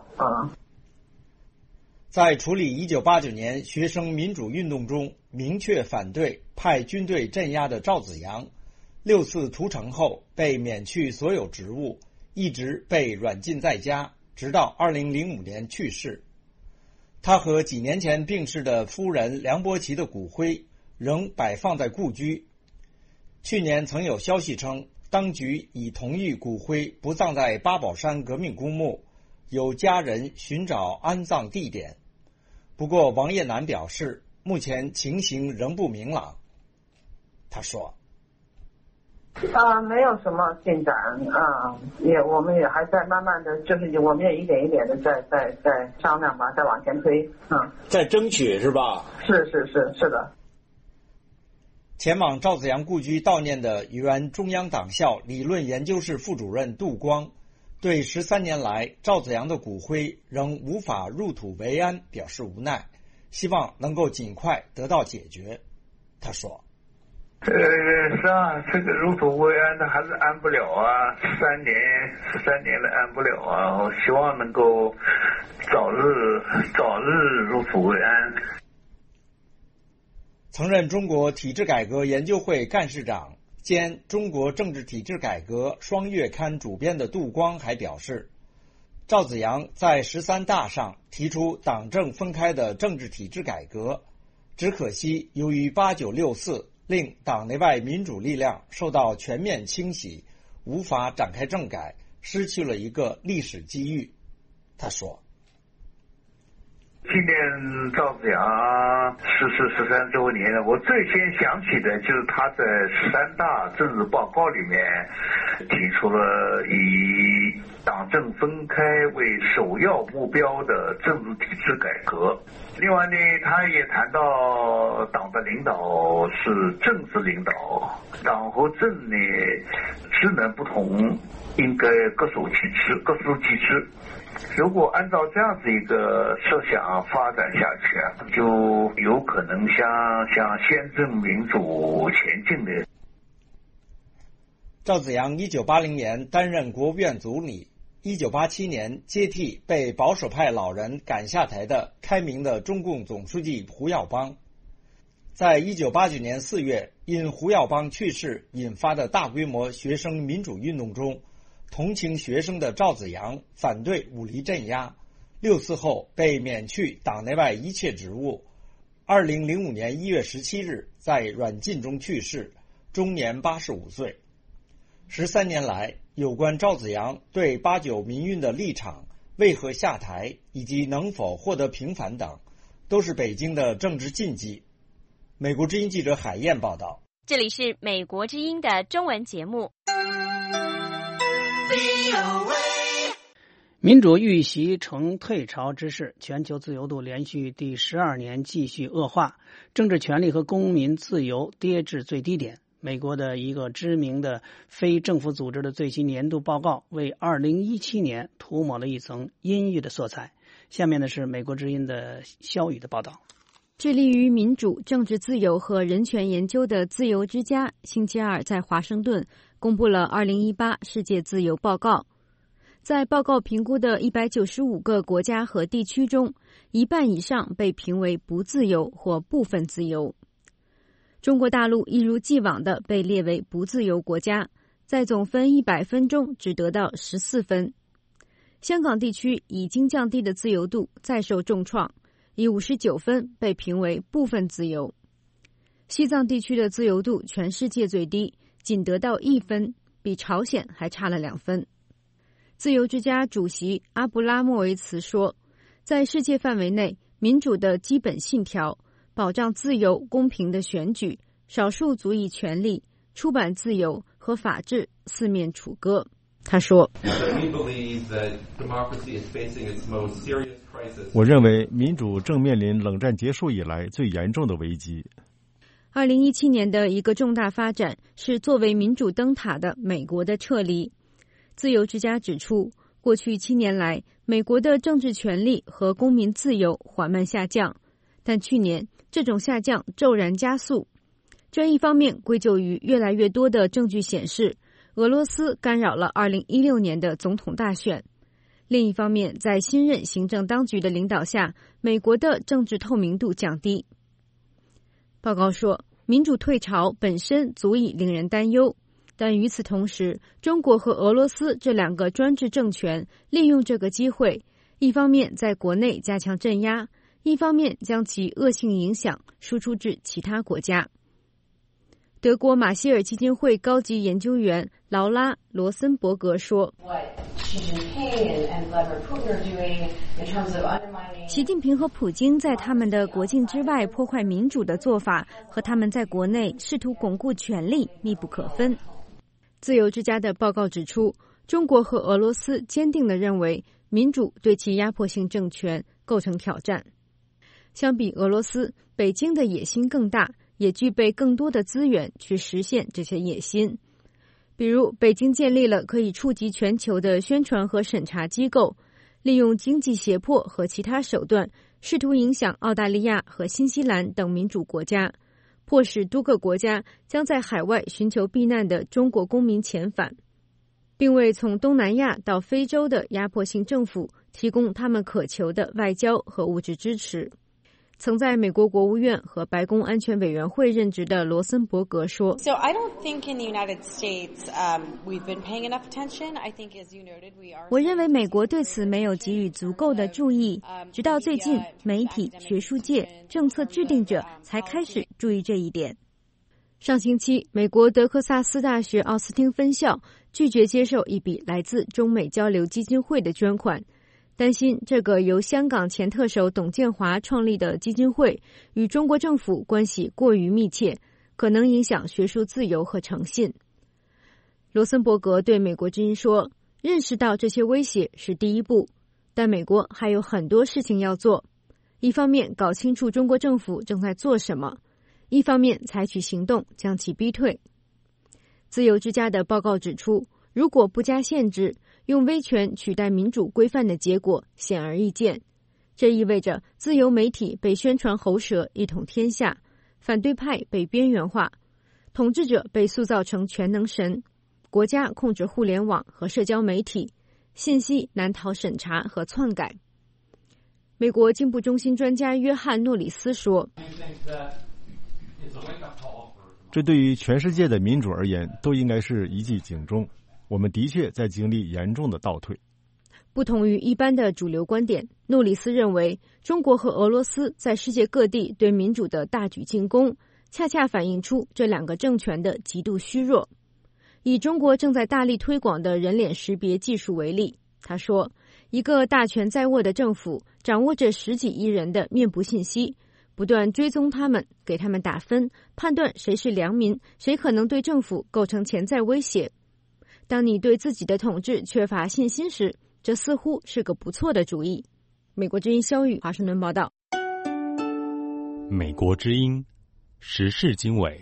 在处理1989年学生民主运动中明确反对派军队镇压的赵子阳，6次屠城后被免去所有职务，一直被软禁在家，直到2005年去世。他和几年前病逝的夫人梁伯琪的骨灰仍摆放在故居。去年曾有消息称，当局已同意骨灰不葬在八宝山革命公墓，有家人寻找安葬地点。不过王艳楠表示，目前情形仍不明朗。他说没有什么进展我们也还在慢慢的，就是我们也一点一点的在商量吧，再往前推在争取是吧？ 是的。 前往赵子阳故居悼念的原中央党校理论研究室副主任杜光对13年来赵子阳的骨灰仍无法入土为安表示无奈，希望能够尽快得到解决。他说是啊，这个入土为安的还是安不了啊，13年了安不了啊，我希望能够早日入土为安。 曾任中国体制改革研究会干事长兼中国政治体制改革双月刊主编的杜光还表示，赵子阳在13大上提出党政分开的政治体制改革，只可惜由于89、64令党内外民主力量受到全面清洗，无法展开政改，失去了一个历史机遇。他说纪念赵子阳逝世13周年，我最先想起的就是他在13大政治报告里面提出了以党政分开为首要目标的政治体制改革。另外呢，他也谈到党的领导是政治领导，党和政呢职能不同，应该各守其职。如果按照这样子一个设想发展下去就有可能向宪政民主前进的。 赵子阳1980年担任国务院总理，1987年接替被保守派老人赶下台的开明的中共总书记胡耀邦。在1989年4月因胡耀邦去世引发的大规模学生民主运动中，同情学生的赵子阳反对武力镇压，6四后被免去党内外一切职务。2005年1月17日在软禁中去世，终年85岁。13年来，有关赵子阳对89民运的立场、为何下台以及能否获得平反等，都是北京的政治禁忌。美国之音记者海燕报道。 这里是美国之音的中文节目。 民主遇袭成退潮之势，全球自由度连续第12年继续恶化，政治权利和公民自由跌至最低点。美国的一个知名的非政府组织的最新年度报告为2017年涂抹了一层阴郁的色彩。下面的是美国之音的肖宇的报道。 致力于民主、政治自由和人权研究的自由之家星期二在华盛顿公布了2018世界自由报告。在报告评估的195个国家和地区中，一半以上被评为不自由或部分自由。中国大陆一如既往地被列为不自由国家，在总分100分中只得到14分。香港地区已经降低的自由度再受重创，以59分被评为部分自由。西藏地区的自由度全世界最低，仅得到1分，比朝鲜还差了2分。自由之家主席阿布拉莫维茨说，在世界范围内，民主的基本信条，保障自由公平的选举、少数族裔权利、出版自由和法治四面楚歌。他说， 我认为民主正面临冷战结束以来最严重的危机。 2017年的一个重大发展是作为民主灯塔的美国的撤离。自由之家指出，过去7年来，美国的政治权利和公民自由缓慢下降，但去年这种下降骤然加速。这一方面归咎于越来越多的证据显示，俄罗斯干扰了2016年的总统大选。另一方面，在新任行政当局的领导下，美国的政治透明度降低。报告说，民主退潮本身足以令人担忧。但与此同时，中国和俄罗斯这2个专制政权利用这个机会，一方面在国内加强镇压，一方面将其恶性影响输出至其他国家。德国马歇尔基金会高级研究员劳拉·罗森伯格说，习近平和普京在他们的国境之外破坏民主的做法，和他们在国内试图巩固权力密不可分。自由之家的报告指出，中国和俄罗斯坚定地认为民主对其压迫性政权构成挑战。相比俄罗斯，北京的野心更大，也具备更多的资源去实现这些野心。比如，北京建立了可以触及全球的宣传和审查机构，利用经济胁迫和其他手段，试图影响澳大利亚和新西兰等民主国家，迫使多个国家将在海外寻求避难的中国公民遣返，并为从东南亚到非洲的压迫性政府提供他们渴求的外交和物质支持。曾在美国国务院和白宫安全委员会任职的罗森伯格说，我认为美国对此没有给予足够的注意，直到最近，媒体、学术界、政策制定者才开始注意这一点。上星期，美国德克萨斯大学奥斯汀分校拒绝接受一笔来自中美交流基金会的捐款，担心这个由香港前特首董建华创立的基金会与中国政府关系过于密切，可能影响学术自由和诚信。罗森伯格对美国之音说，认识到这些威胁是第一步，但美国还有很多事情要做。一方面搞清楚中国政府正在做什么，一方面采取行动将其逼退。自由之家的报告指出，如果不加限制，用威权取代民主规范的结果显而易见。这意味着自由媒体被宣传喉舌一统天下，反对派被边缘化，统治者被塑造成全能神，国家控制互联网和社交媒体，信息难逃审查和篡改。美国进步中心专家约翰·诺里斯说， 这对于全世界的民主而言都应该是一记警钟。我们的确在经历严重的倒退。 不同于一般的主流观点，诺里斯认为，中国和俄罗斯在世界各地对民主的大举进攻，恰恰反映出这2个政权的极度虚弱。以中国正在大力推广的人脸识别技术为例，他说，一个大权在握的政府掌握着10几亿人的面部信息，不断追踪他们，给他们打分，判断谁是良民，谁可能对政府构成潜在威胁。当你对自己的统治缺乏信心时， 这似乎是个不错的主意。美国之音肖宇华盛顿报道。 美国之音时事经纬。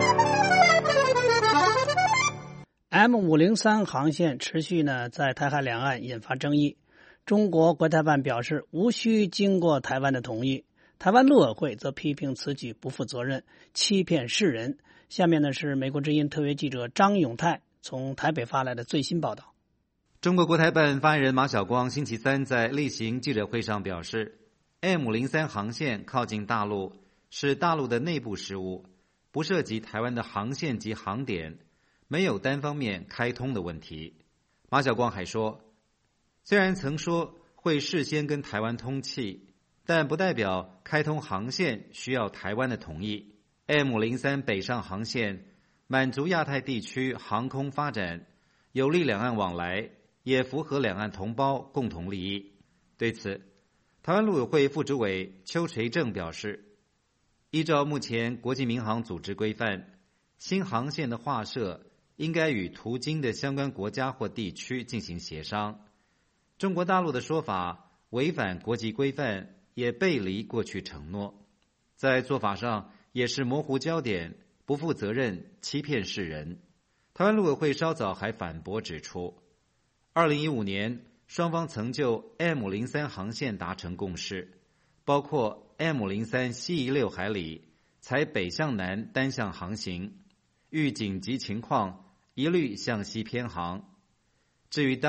M503 航线持续在台海两岸引发争议。中国国台办表示无需经过台湾的同意，台湾陆委会则批评此举不负责任，欺骗世人。下面是美国之音特约记者张永泰从台北发来的最新报道。 中国国台办发言人马晓光星期三在例行记者会上表示， M503 航线靠近大陆是大陆的内部事务，不涉及台湾的航线及航点，没有单方面开通的问题。马晓光还说，虽然曾说会事先跟台湾通气，但不代表开通航线需要台湾的同意。 M503 北上航线满足亚太地区航空发展，有利两岸往来，也符合两岸同胞共同利益。对此，台湾陆委会副主委邱垂正表示，依照目前国际民航组织规范，新航线的划设应该与途经的相关国家或地区进行协商。中国大陆的说法违反国际规范，也背离过去承诺，在做法上也是模糊焦点，不负责任，欺骗世人。台湾陆委会稍早还反驳指出，2015年双方曾就 M503 航线达成共识，包括 M503 西移6海里，采北向南单向航行，遇紧急情况一律向西偏航。至于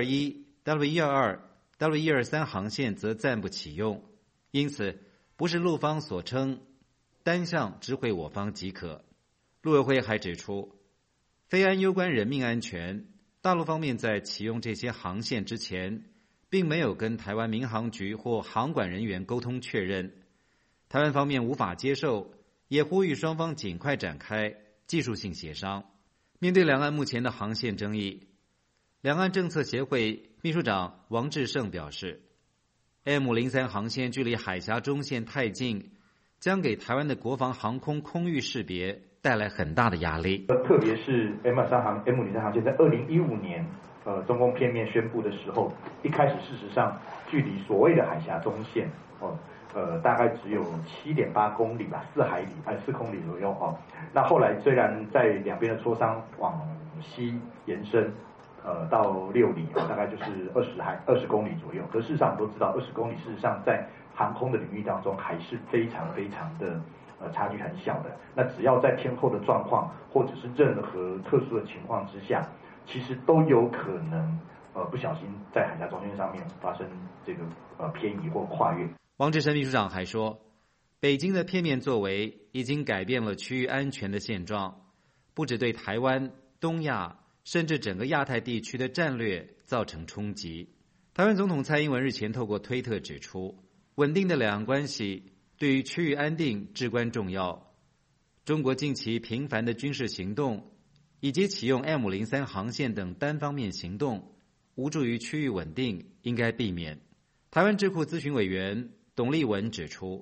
W121、W122、W123 航线则暂不启用，因此不是陆方所称单向知会我方即可。陆委会还指出，非安攸关人命安全，大陆方面在启用这些航线之前，并没有跟台湾民航局或航管人员沟通确认，台湾方面无法接受，也呼吁双方尽快展开技术性协商。面对两岸目前的航线争议，两岸政策协会秘书长王志胜表示， M503 航线距离海峡中线太近，将给台湾的国防航空空域识别带来很大的压力。 特别是 M503 航线在2015年中共片面宣布的时候，一开始事实上距离所谓的海峡中线大概只有7.8公里吧，4海里4公里左右那后来虽然在两边的磋商往西延伸到6里大概就是20公里左右，可事实上我们都知道20公里事实上在航空的领域当中还是非常非常的差距很小的。那只要在天候的状况或者是任何特殊的情况之下，其实都有可能不小心在海峡中线上面发生这个偏移或跨越。 王志胜秘书长还说，北京的片面作为已经改变了区域安全的现状，不只对台湾、东亚甚至整个亚太地区的战略造成冲击。台湾总统蔡英文日前透过推特指出，稳定的两岸关系对于区域安定至关重要。中国近期频繁的军事行动以及启用 M503 航线等单方面行动，无助于区域稳定，应该避免。台湾智库咨询委员董立文指出，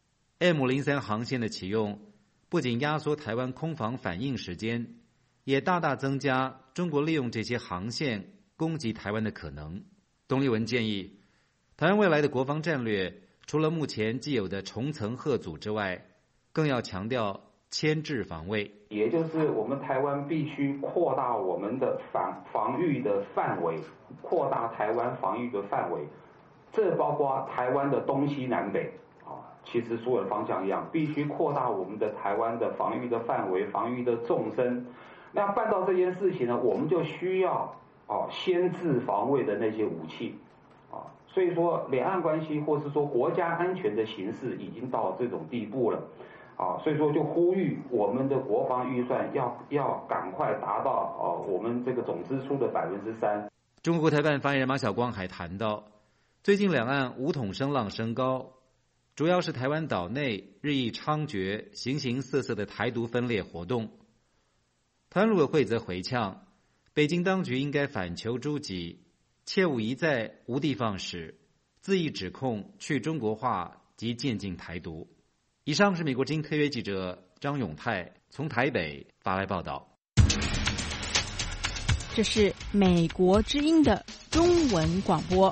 M503 航线的启用不仅压缩台湾空防反应时间，也大大增加中国利用这些航线攻击台湾的可能。董立文建议，台湾未来的国防战略除了目前既有的重层吓阻之外，更要强调牵制防卫， 也就是我们台湾必须扩大我们的防御的范围，扩大台湾防御的范围，这包括台湾的东西南北其实所有的方向一样，必须扩大我们的台湾的防御的范围，防御的纵深。那办到这件事情呢，我们就需要先制防卫的那些武器所以说两岸关系或是说国家安全的形势已经到这种地步了所以说就呼吁我们的国防预算要赶快达到我们这个总支出的3%。 中国国台办发言人马晓光还谈到，最近两岸武统声浪升高，主要是台湾岛内日益猖獗、形形色色的台独分裂活动。台湾陆委会则回呛，北京当局应该反求诸己，切勿一再无的放矢，恣意指控去中国化及渐进台独。以上是美国之音特约记者张永泰从台北发来报道。 这是美国之音的中文广播。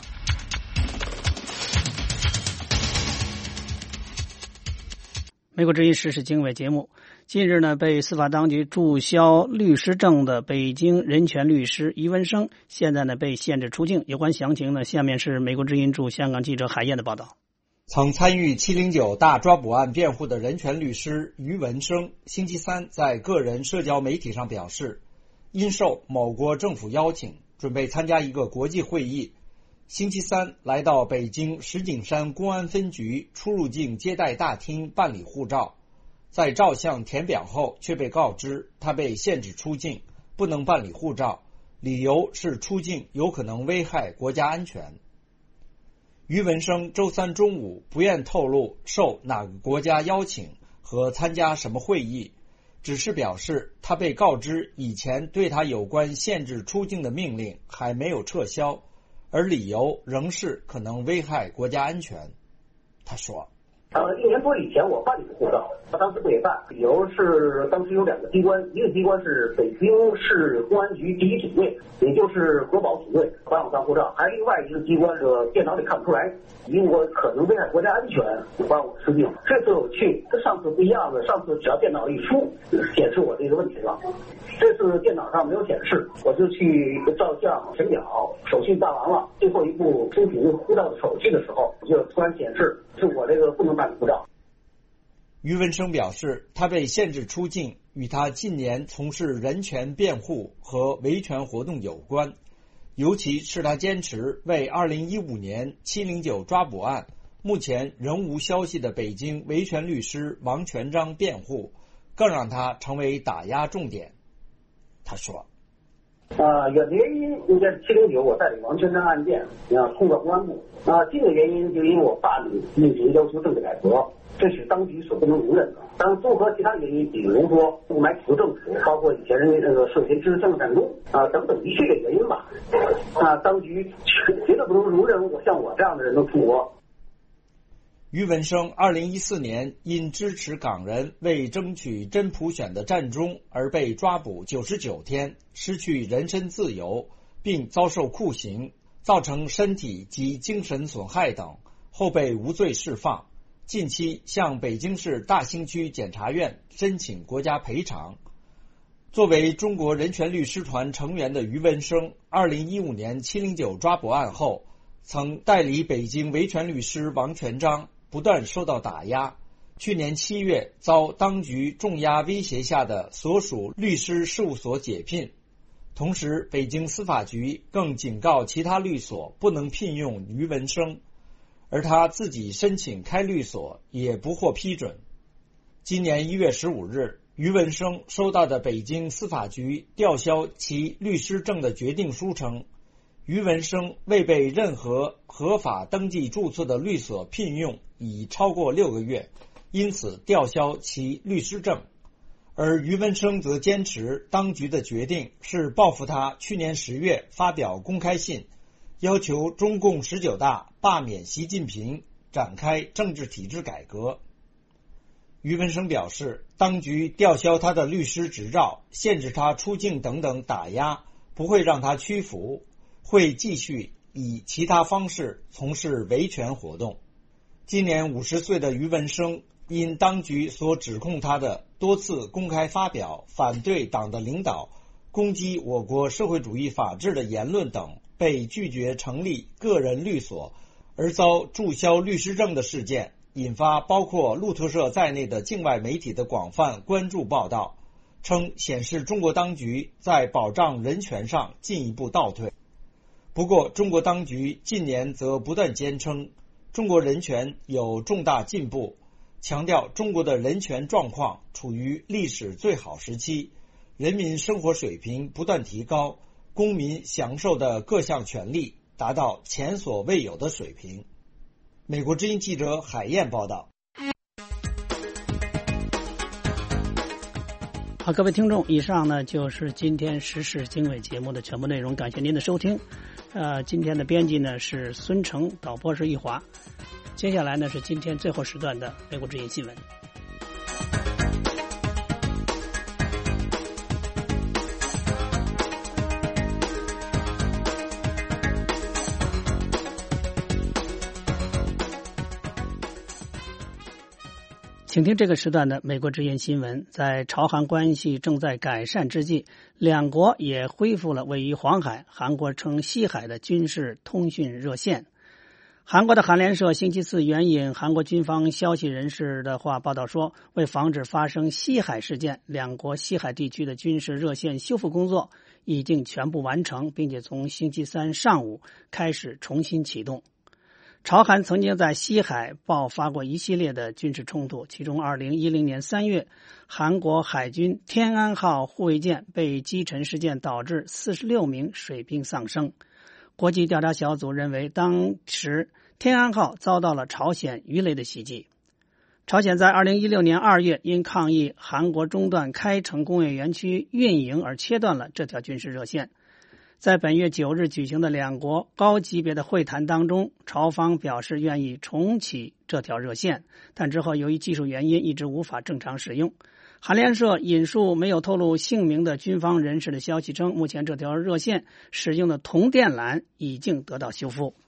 美国之音时事经纬节目，近日呢，被司法当局注销律师证的北京人权律师于文生，现在呢被限制出境。有关详情呢，下面是美国之音驻香港记者海燕的报道。 曾参与709大抓捕案辩护的人权律师于文生，星期三在个人社交媒体上表示，因受某国政府邀请，准备参加一个国际会议，星期三来到北京石景山公安分局出入境接待大厅办理护照，在照相填表后却被告知他被限制出境，不能办理护照，理由是出境有可能危害国家安全。于文生周三中午不愿透露受哪个国家邀请和参加什么会议，只是表示他被告知以前对他有关限制出境的命令还没有撤销，而理由仍是可能危害国家安全。他说 1年多以前我办理护照，当时不给办，理由是当时有2个机关，一个机关是北京市公安局第1警卫，也就是国保警卫管我办护照，还另外一个机关是电脑里看不出来，因为我可能危害国家安全，管我出境。这次我去跟上次不一样的，上次只要电脑一输显示我这个问题了，这次电脑上没有显示，我就去照相填表，手续办完了，最后一步申请护照的手续的时候，就突然显示是我这个不能办理护照。 于文生表示，他被限制出境与他近年从事人权辩护和维权活动有关，尤其是他坚持为2015年709抓捕案目前仍无消息的北京维权律师王全璋辩护，更让他成为打压重点。他说远的原因应该是709我代理王全璋案件通过公安部，近的原因就因为我办理运行要求政治改革，这是当局所不能容忍的。当然综合其他原因，比如说雾霾企图政府，包括以前涉嫌知识政治战争等等一系列原因吧，当局绝对不能容忍像我这样的人的出国。 于文生2014年因支持港人为争取真普选的战中而被抓捕99天，失去人身自由，并遭受酷刑，造成身体及精神损害等，后被无罪释放。近期向北京市大兴区检察院申请国家赔偿。作为中国人权律师团成员的于文生，2015年709抓捕案后，曾代理北京维权律师王全璋，不断受到打压。去年7月遭当局重压威胁下的所属律师事务所解聘，同时北京司法局更警告其他律所不能聘用于文生，而他自己申请开律所也不获批准。今年1月15日，于文生收到的北京司法局吊销其律师证的决定书称，于文生未被任何合法登记注册的律所聘用已超过6个月，因此吊销其律师证。而于文生则坚持当局的决定是报复他去年10月发表公开信，要求中共19大罢免习近平，展开政治体制改革。于文生表示，当局吊销他的律师执照，限制他出境等等打压，不会让他屈服，会继续以其他方式从事维权活动。今年50岁的于文生因当局所指控他的多次公开发表反对党的领导、攻击我国社会主义法治的言论等，被拒绝成立个人律所而遭注销律师证的事件，引发包括路透社在内的境外媒体的广泛关注报道，称显示中国当局在保障人权上进一步倒退。不过中国当局近年则不断坚称中国人权有重大进步，强调中国的人权状况处于历史最好时期，人民生活水平不断提高，公民享受的各项权利达到前所未有的水平。美国之音记者海燕报道。 好，各位听众，以上呢就是今天时事经纬节目的全部内容，感谢您的收听。今天的编辑呢是孙成，导播是易华。接下来呢是今天最后时段的美国之音新闻。 请听这个时段的美国之音新闻。在朝韩关系正在改善之际，两国也恢复了位于黄海、韩国称西海的军事通讯热线。韩国的韩联社星期四援引韩国军方消息人士的话报道说，为防止发生西海事件，两国西海地区的军事热线修复工作已经全部完成，并且从星期三上午开始重新启动。朝韩曾经在西海爆发过一系列的军事冲突，其中2010年3月，韩国海军天安号护卫舰被击沉事件导致46名水兵丧生。国际调查小组认为，当时天安号遭到了朝鲜鱼雷的袭击。朝鲜在2016年2月因抗议韩国中断开城工业园区运营而切断了这条军事热线。在本月9日举行的两国高级别的会谈当中，朝方表示愿意重启这条热线，但之后由于技术原因一直无法正常使用。韩联社引述没有透露姓名的军方人士的消息称，目前这条热线使用的铜电缆已经得到修复。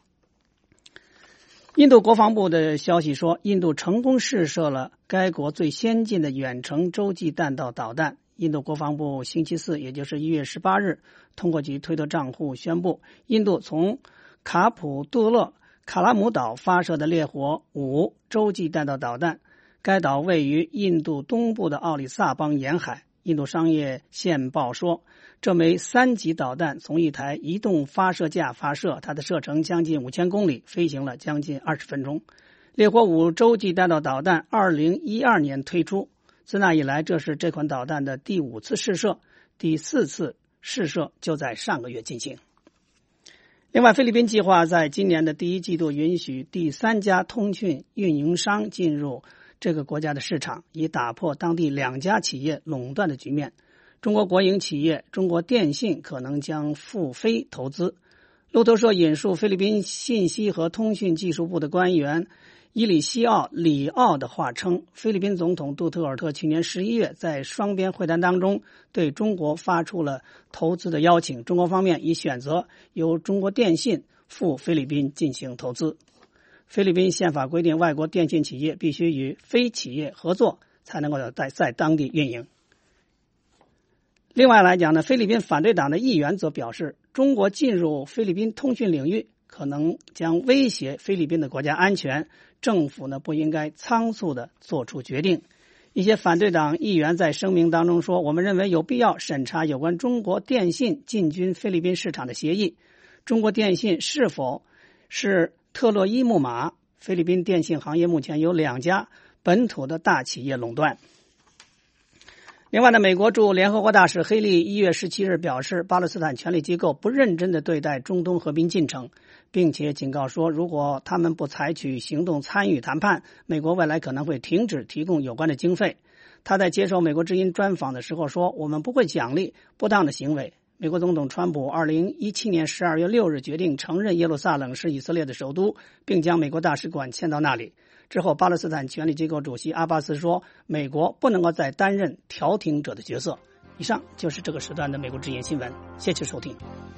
印度国防部的消息说，印度成功试射了该国最先进的远程洲际弹道导弹。印度国防部星期四，也就是1月18日，通过其推特账户宣布，印度从卡普杜勒卡拉姆岛发射的烈火5洲际弹道导弹。该岛位于印度东部的奥里萨邦沿海。印度商业线报说，这枚3级导弹从一台移动发射架发射，它的射程将近5000公里，飞行了将近20分钟。烈火5洲际弹道导弹2012年推出，自那以来，这是这款导弹的第5次试射，第4次试射就在上个月进行。另外，菲律宾计划在今年的第1季度允许第3家通讯运营商进入这个国家的市场，以打破当地2家企业垄断的局面。中国国营企业中国电信可能将赴菲投资。路透社引述菲律宾信息和通讯技术部的官员伊里西奥·里奥的话称，菲律宾总统杜特尔特去年11月在双边会谈当中对中国发出了投资的邀请，中国方面已选择由中国电信赴菲律宾进行投资。菲律宾宪法规定，外国电信企业必须与非企业合作，才能够在当地运营。另外来讲呢，菲律宾反对党的议员则表示，中国进入菲律宾通讯领域可能将威胁菲律宾的国家安全，政府呢不应该仓促地做出决定。一些反对党议员在声明当中说，我们认为有必要审查有关中国电信进军菲律宾市场的协议，中国电信是否是特洛伊木马。菲律宾电信行业目前有2家本土的大企业垄断。另外呢，美国驻联合国大使黑利1月17日表示，巴勒斯坦权力机构不认真地对待中东和平进程，并且警告说，如果他们不采取行动参与谈判，美国未来可能会停止提供有关的经费。他在接受美国之音专访的时候说，我们不会奖励不当的行为。美国总统川普2017年12月6日决定承认耶路撒冷是以色列的首都，并将美国大使馆迁到那里。之后，巴勒斯坦权力机构主席阿巴斯说，美国不能够再担任调停者的角色。以上就是这个时段的美国之音新闻，谢谢收听。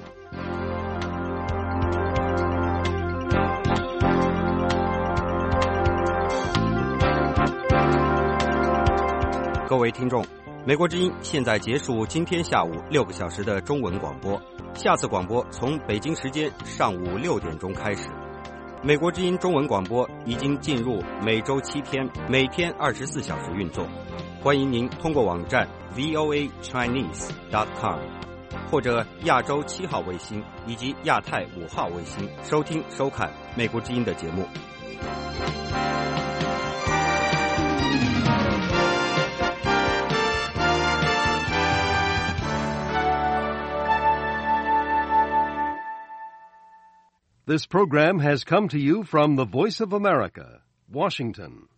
各位听众，美国之音现在结束今天下午6个小时的中文广播，下次广播从北京时间上午6点钟开始。美国之音中文广播已经进入每周7天，每天24小时运作。欢迎您通过网站 voachinese.com 或者亚洲7号卫星以及亚太5号卫星收听收看美国之音的节目。 This program has come to you from the Voice of America, Washington.